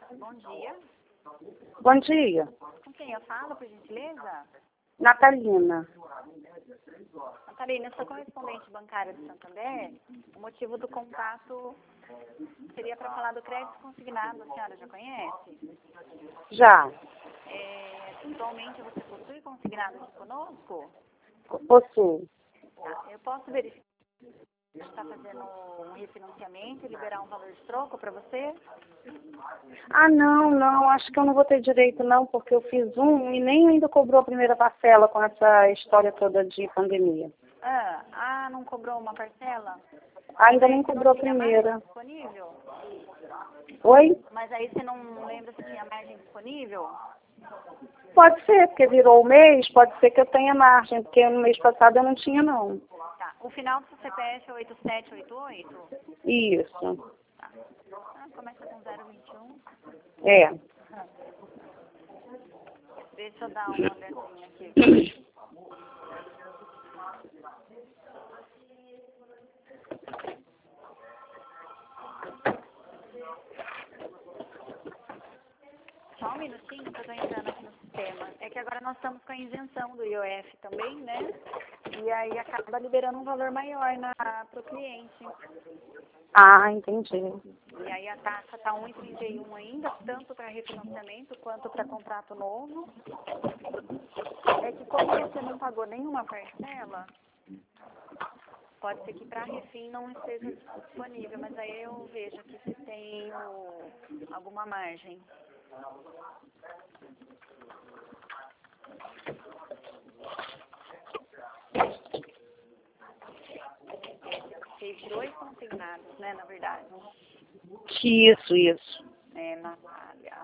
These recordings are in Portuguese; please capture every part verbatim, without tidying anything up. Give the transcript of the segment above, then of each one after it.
Bom dia. Bom dia. Com quem eu falo, por gentileza? Natalina. Natalina, eu sou correspondente bancária do Santander. O motivo do contato seria para falar do crédito consignado. A senhora já conhece? Já. É, atualmente você possui consignado aqui conosco? Possuo. Tá. Eu posso verificar se está fazendo um refinanciamento e liberar um valor de troco para você? Ah, não, não. Acho que eu não vou ter direito, não, porque eu fiz um e nem ainda cobrou a primeira parcela com essa história toda de pandemia. Ah, ah não cobrou uma parcela? Ainda nem cobrou a Tinha primeira. margem disponível? Oi? Mas aí você não lembra se tinha margem disponível? Pode ser, porque virou o mês, pode ser que eu tenha margem, porque no mês passado eu não tinha, não. Tá. O final do seu C P F é oito sete oito oito? Isso. Tá. Ah, começa com zero vinte e um. É. Ah. Deixa eu dar uma olhadinha aqui. Só um minutinho que eu estou entrando aqui no sistema. É que agora nós estamos com a isenção do I O F também, né? E aí acaba liberando um valor maior para o cliente. Ah, entendi. E aí a taxa está um vírgula trinta e um ainda, tanto para refinanciamento quanto para contrato novo. É que como você não pagou nenhuma parcela, pode ser que para refim não esteja disponível, mas aí eu vejo aqui se tem o, alguma margem. Fez dois consignados, né, na verdade. Isso, isso. É, Natália.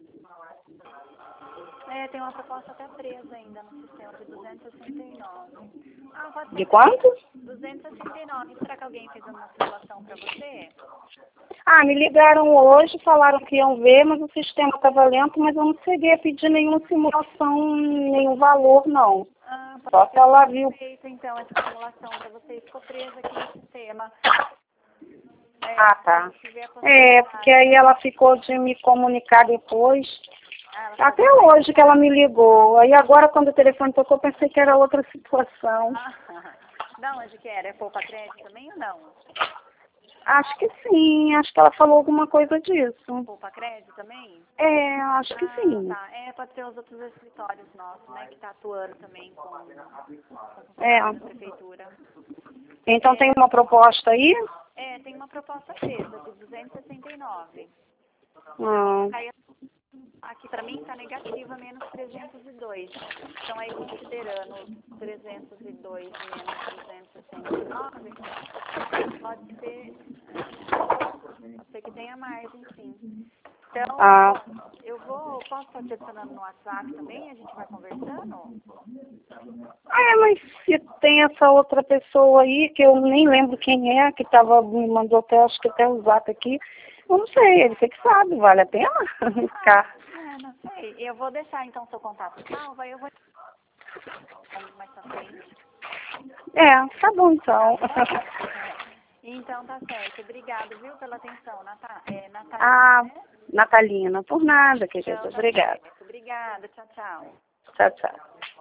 É, tem uma proposta até presa ainda no sistema de duzentos e sessenta e nove. Ah, pode ser. De quanto? duzentos e sessenta e nove. Será que alguém fez uma simulação para você? Ah, me ligaram hoje, falaram que iam ver, mas o sistema estava lento, mas eu não cheguei a pedir nenhuma simulação, nenhum valor, não. Ah, Só se ela viu. Feito, então, essa simulação para você e ficou presa aqui no sistema. É, Ah, tá. a É, porque aí ela ficou de me comunicar depois. ah, Até hoje que ela me ligou. Aí agora, quando o telefone tocou, eu pensei que era outra situação. Ah, da onde que era? É poupa crédito também ou não? Acho que sim, acho que ela falou alguma coisa disso. Poupa crédito também? É, acho que Ah, sim. tá. É, pode ser os outros escritórios nossos, né, que tá atuando também com, com É. a prefeitura. Então É. tem uma proposta aí? É, tem uma proposta presa de duzentos e sessenta e nove. Hum. Aí, aqui para mim está negativa menos trezentos e dois. Então aí considerando trezentos e dois menos duzentos e sessenta e nove, pode ser, pode ser que tenha margem, sim. Então, Ah. bom, eu vou, posso estar te adicionando no WhatsApp também? A gente vai conversando? É, mas se tem essa outra pessoa aí, que eu nem lembro quem é, que tava, me mandou até, acho que até o zap aqui, eu não sei, ele sei que sabe, vale a pena ficar. Ah, é, não sei. Eu vou deixar então seu contato salvo, aí eu vou mais pra frente. É, tá bom então. Então tá certo. Obrigado, viu, pela atenção, Natá é, Natália. Ah, Né? Natalina, por nada, querida. Então, tá Obrigada. certo. Obrigada. Tchau, tchau. Tchau, tchau.